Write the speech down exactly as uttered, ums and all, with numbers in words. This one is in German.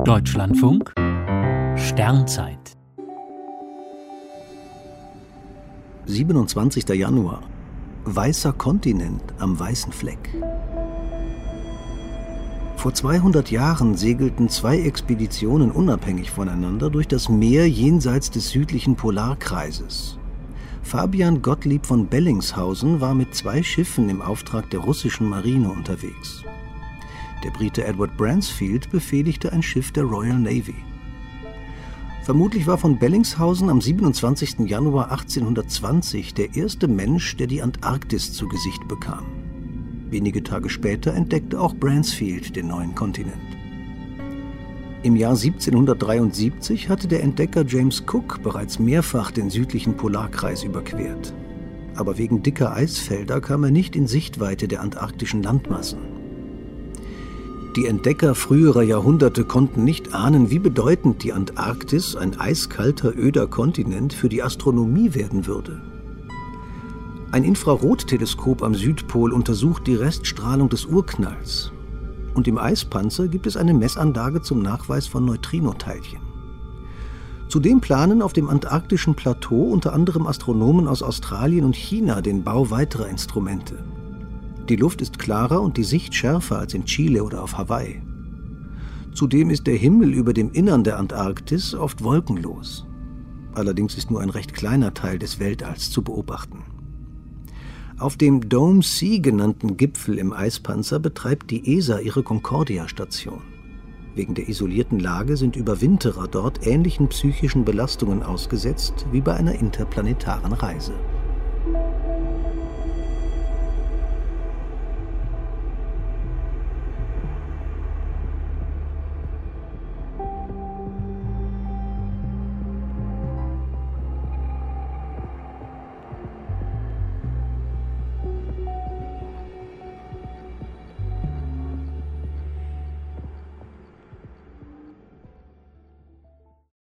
Deutschlandfunk Sternzeit siebenundzwanzigster Januar. Weißer Kontinent am weißen Fleck. Vor zweihundert Jahren segelten zwei Expeditionen unabhängig voneinander durch das Meer jenseits des südlichen Polarkreises. Fabian Gottlieb von Bellingshausen war mit zwei Schiffen im Auftrag der russischen Marine unterwegs. Der Brite Edward Bransfield befehligte ein Schiff der Royal Navy. Vermutlich war von Bellingshausen am siebenundzwanzigsten Januar achtzehnhundertzwanzig der erste Mensch, der die Antarktis zu Gesicht bekam. Wenige Tage später entdeckte auch Bransfield den neuen Kontinent. Im Jahr siebzehnhundertdreiundsiebzig hatte der Entdecker James Cook bereits mehrfach den südlichen Polarkreis überquert. Aber wegen dicker Eisfelder kam er nicht in Sichtweite der antarktischen Landmassen. Die Entdecker früherer Jahrhunderte konnten nicht ahnen, wie bedeutend die Antarktis, ein eiskalter, öder Kontinent, für die Astronomie werden würde. Ein Infrarotteleskop am Südpol untersucht die Reststrahlung des Urknalls. Und im Eispanzer gibt es eine Messanlage zum Nachweis von Neutrinoteilchen. Zudem planen auf dem antarktischen Plateau unter anderem Astronomen aus Australien und China den Bau weiterer Instrumente. Die Luft ist klarer und die Sicht schärfer als in Chile oder auf Hawaii. Zudem ist der Himmel über dem Innern der Antarktis oft wolkenlos. Allerdings ist nur ein recht kleiner Teil des Weltalls zu beobachten. Auf dem Dome C genannten Gipfel im Eispanzer betreibt die E S A ihre Concordia-Station. Wegen der isolierten Lage sind Überwinterer dort ähnlichen psychischen Belastungen ausgesetzt wie bei einer interplanetaren Reise.